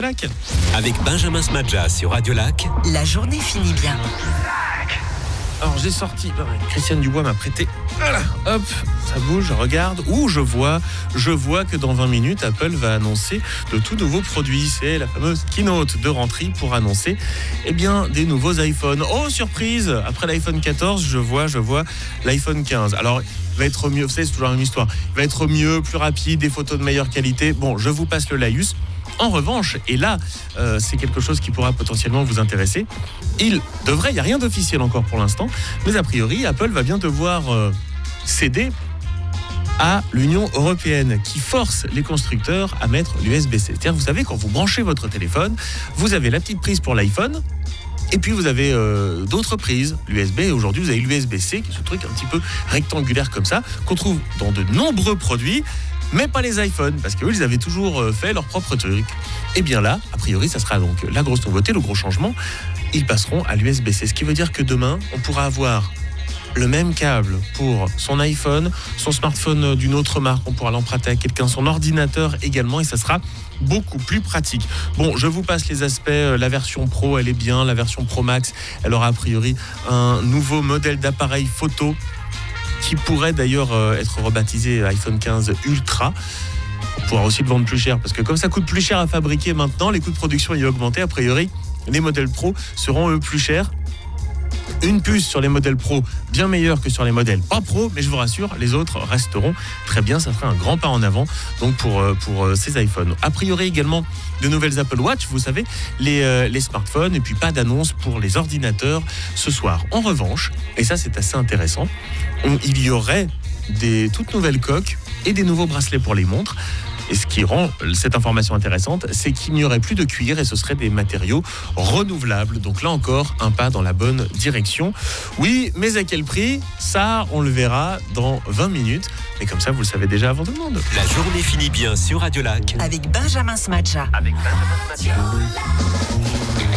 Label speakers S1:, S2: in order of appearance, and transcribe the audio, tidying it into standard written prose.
S1: Lac.
S2: Avec Benjamin Smadja sur Radio Lac.
S3: La journée finit bien.
S1: Alors j'ai sorti, Christiane Dubois m'a prêté, voilà, hop, ça bouge, je regarde, je vois que dans 20 minutes, Apple va annoncer de tout nouveaux produits. C'est la fameuse keynote de rentrée pour annoncer des nouveaux iPhones. Oh, surprise, après l'iPhone 14, je vois l'iPhone 15. Alors, il va être mieux, vous savez, c'est toujours la même histoire, il va être mieux, plus rapide, des photos de meilleure qualité. Bon, je vous passe le laïus. En revanche, et là, c'est quelque chose qui pourra potentiellement vous intéresser, il n'y a rien d'officiel encore pour l'instant, mais a priori, Apple va bien devoir céder à l'Union européenne qui force les constructeurs à mettre l'USB-C. C'est-à-dire, vous savez, quand vous branchez votre téléphone, vous avez la petite prise pour l'iPhone, et puis vous avez d'autres prises, l'USB, et aujourd'hui vous avez l'USB-C, qui est ce truc un petit peu rectangulaire comme ça, qu'on trouve dans de nombreux produits, mais pas les iPhones, parce qu'eux, ils avaient toujours fait leur propre truc. Et bien là, a priori, ça sera donc la grosse nouveauté, le gros changement. Ils passeront à l'USB-C, ce qui veut dire que demain, on pourra avoir le même câble pour son iPhone, son smartphone d'une autre marque, on pourra l'emprunter à quelqu'un, son ordinateur également, et ça sera beaucoup plus pratique. Bon, je vous passe les aspects. La version Pro, elle est bien. La version Pro Max, elle aura a priori un nouveau modèle d'appareil photo qui pourrait d'ailleurs être rebaptisé iPhone 15 Ultra. On pourra aussi le vendre plus cher, parce que comme ça coûte plus cher à fabriquer maintenant, les coûts de production y ont augmenté. A priori, les modèles Pro seront eux plus chers. Une puce sur les modèles Pro bien meilleure que sur les modèles pas Pro, mais je vous rassure, les autres resteront très bien. Ça fera un grand pas en avant donc pour ces iPhones. A priori également de nouvelles Apple Watch, vous savez, les smartphones, et puis pas d'annonce pour les ordinateurs ce soir. En revanche, et ça c'est assez intéressant, il y aurait des toutes nouvelles coques et des nouveaux bracelets pour les montres. Et ce qui rend cette information intéressante, c'est qu'il n'y aurait plus de cuir et ce seraient des matériaux renouvelables. Donc là encore, un pas dans la bonne direction. Oui, mais à quel prix ? Ça, on le verra dans 20 minutes. Mais comme ça, vous le savez déjà avant tout le monde.
S2: La journée finit bien sur Radio Lac.
S3: Avec Benjamin Smadja.